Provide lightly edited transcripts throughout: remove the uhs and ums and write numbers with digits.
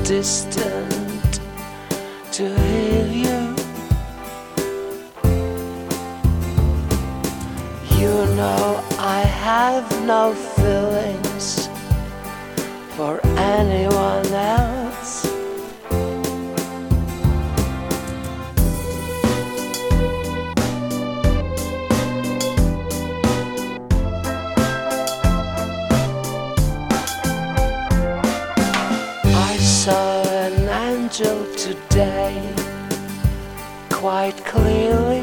distant to hear you. You know I have no feelings for anyone else. I saw an angel today, quite clearly.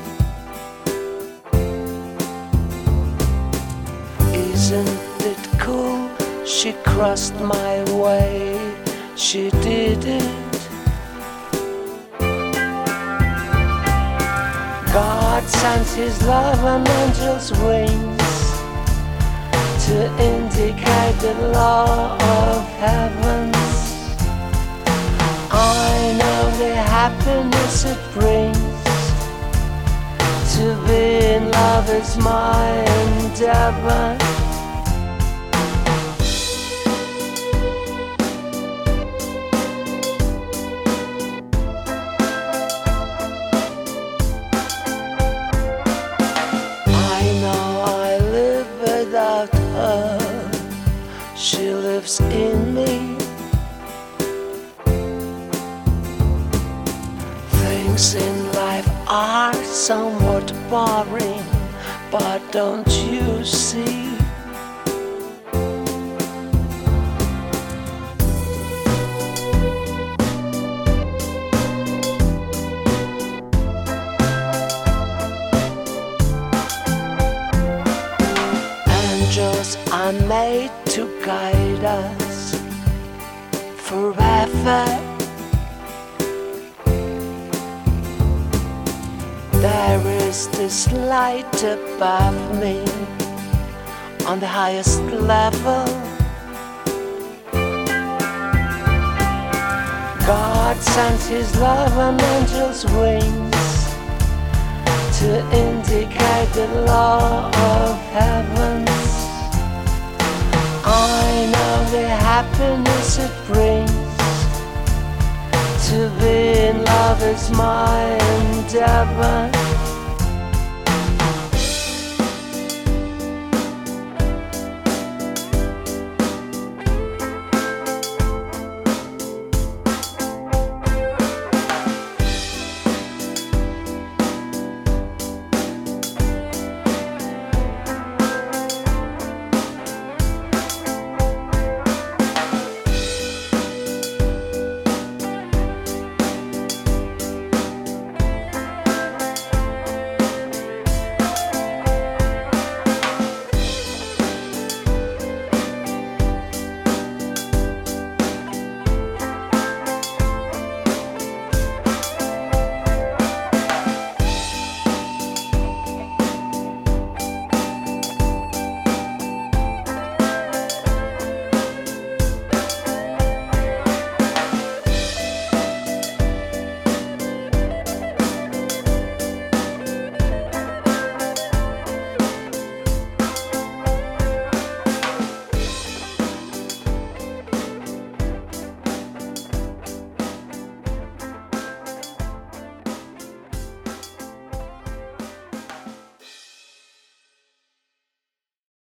Isn't it cool? She crossed my way, she did it. God sent his love on angel's wings to indicate the law of heavens. I know the happiness it brings. To be in love is my endeavor. I know I live without her, she lives in me. Things in life are somewhat boring, but don't you see? Angels are made to guide us forever. There is this light above me on the highest level. God sent his love on angel's wings to indicate the law of heavens. I know the happiness it brings. To be in love is my endeavor.